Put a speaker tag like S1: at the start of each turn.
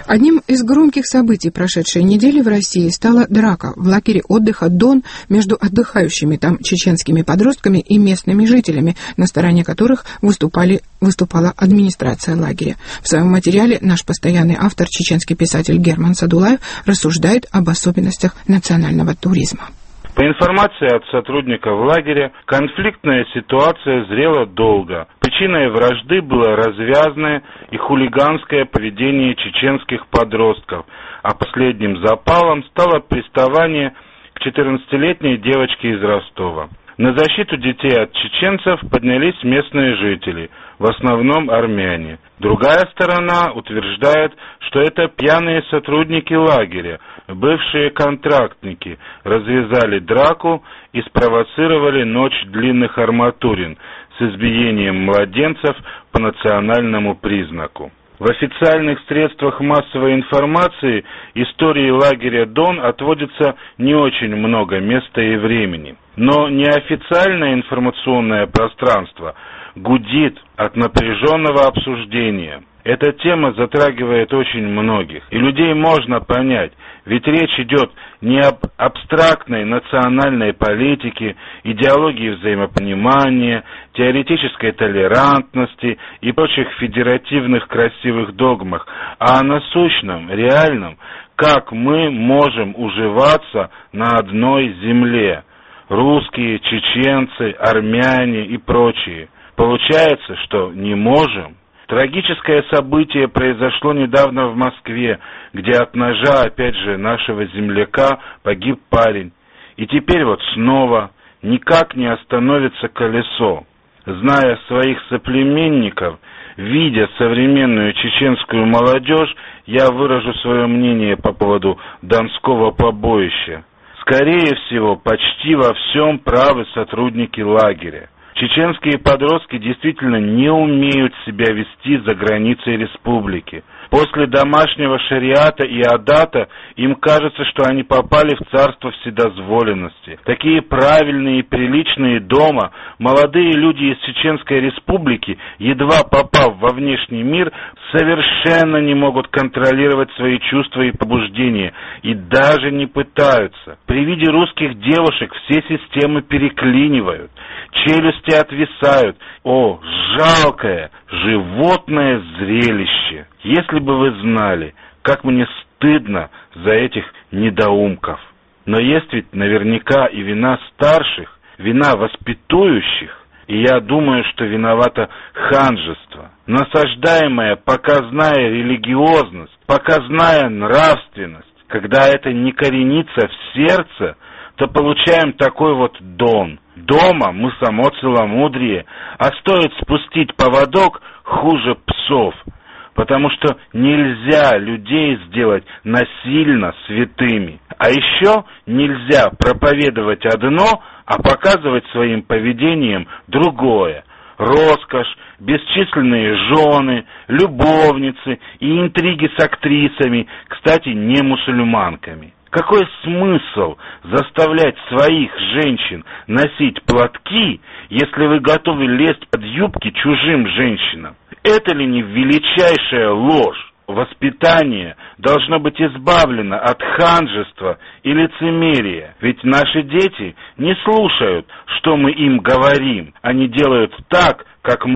S1: Одним из громких событий прошедшей недели в России стала драка в лагере отдыха «Дон» между отдыхающими там чеченскими подростками и местными жителями, на стороне которых выступала администрация лагеря. В своем материале наш постоянный автор, чеченский писатель Герман Садулаев, рассуждает об особенностях национального туризма.
S2: По информации от сотрудников лагеря, конфликтная ситуация зрела долго. Причиной вражды было развязное и хулиганское поведение чеченских подростков, а последним запалом стало приставание к 14-летней девочке из Ростова. На защиту детей от чеченцев поднялись местные жители, в основном армяне. Другая сторона утверждает, что это пьяные сотрудники лагеря, бывшие контрактники, развязали драку и спровоцировали ночь длинных арматурин с избиением младенцев по национальному признаку. В официальных средствах массовой информации истории лагеря «Дон» отводится не очень много места и времени. Но неофициальное информационное пространство гудит от напряженного обсуждения. Эта тема затрагивает очень многих, и людей можно понять, ведь речь идет не об абстрактной национальной политике, идеологии взаимопонимания, теоретической толерантности и прочих федеративных красивых догмах, а о насущном, реальном, как мы можем уживаться на одной земле. Русские, чеченцы, армяне и прочие. Получается, что не можем. Трагическое событие произошло недавно в Москве, где от ножа, опять же, нашего земляка погиб парень. И теперь вот снова никак не остановится колесо. Зная своих соплеменников, видя современную чеченскую молодежь, я выражу свое мнение по поводу донского побоища. Скорее всего, почти во всем правы сотрудники лагеря. Чеченские подростки действительно не умеют себя вести за границей республики. После домашнего шариата и адата им кажется, что они попали в царство вседозволенности. Такие правильные и приличные дома молодые люди из Чеченской республики, едва попав во внешний мир, совершенно не могут контролировать свои чувства и побуждения, и даже не пытаются. При виде русских девушек все системы переклинивают, челюсти отвисают. О, жалкое, животное зрелище! Если бы вы знали, как мне стыдно за этих недоумков. Но есть ведь наверняка и вина старших, вина воспитующих, и я думаю, что виновато ханжество. Насаждаемая показная религиозность, показная нравственность, когда это не коренится в сердце, то получаем такой вот Дон. Дома мы само целомудрие, а стоит спустить поводок, хуже псов. Потому что нельзя людей сделать насильно святыми. А еще нельзя проповедовать одно, а показывать своим поведением другое. Роскошь, бесчисленные жены, любовницы и интриги с актрисами, кстати, не мусульманками. Какой смысл заставлять своих женщин носить платки, если вы готовы лезть под юбки чужим женщинам? Это ли не величайшая ложь? Воспитание должно быть избавлено от ханжества и лицемерия. Ведь наши дети не слушают, что мы им говорим. Они делают так, как мы.